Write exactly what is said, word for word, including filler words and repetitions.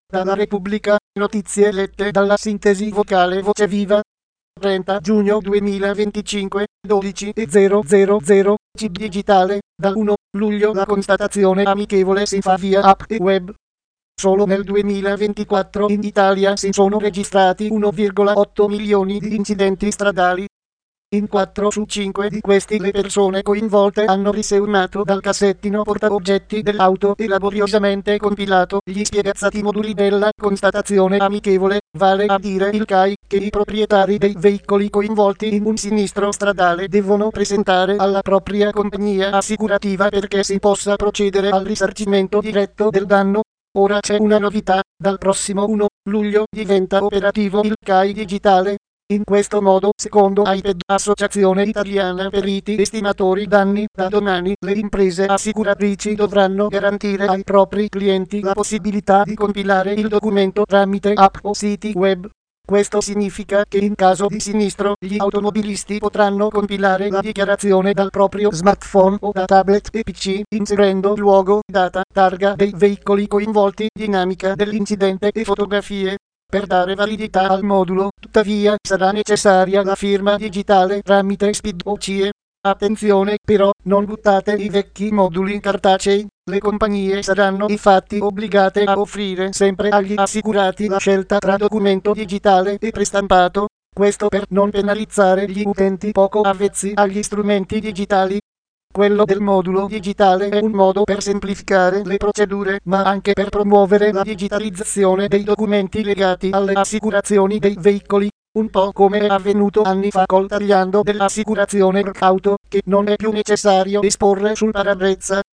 Dalla Repubblica, notizie lette dalla sintesi vocale Voce Viva. trenta giugno duemilaventicinque, dodici e zero zero zero, C I B digitale, dal primo luglio la constatazione amichevole si fa via app e web. Solo nel duemilaventiquattro in Italia si sono registrati uno virgola otto milioni di incidenti stradali. In quattro su cinque di questi le persone coinvolte hanno riservato dal cassettino portaoggetti dell'auto e laboriosamente compilato gli spiegazzati moduli della constatazione amichevole, vale a dire il C A I, che i proprietari dei veicoli coinvolti in un sinistro stradale devono presentare alla propria compagnia assicurativa perché si possa procedere al risarcimento diretto del danno. Ora c'è una novità, dal prossimo primo luglio diventa operativo il C A I digitale. In questo modo, secondo A I P E D, Associazione Italiana Periti Estimatori Danni, da domani le imprese assicuratrici dovranno garantire ai propri clienti la possibilità di compilare il documento tramite app o siti web. Questo significa che in caso di sinistro gli automobilisti potranno compilare la dichiarazione dal proprio smartphone o da tablet e P C, inserendo luogo, data, targa dei veicoli coinvolti, dinamica dell'incidente e fotografie. Per dare validità al modulo, tuttavia, sarà necessaria la firma digitale tramite S P I D o C I E. Attenzione però, non buttate i vecchi moduli cartacei. Le compagnie saranno infatti obbligate a offrire sempre agli assicurati la scelta tra documento digitale e prestampato. Questo per non penalizzare gli utenti poco avvezzi agli strumenti digitali. Quello del modulo digitale è un modo per semplificare le procedure, ma anche per promuovere la digitalizzazione dei documenti legati alle assicurazioni dei veicoli, un po' come è avvenuto anni fa col tagliando dell'assicurazione auto, che non è più necessario esporre sul parabrezza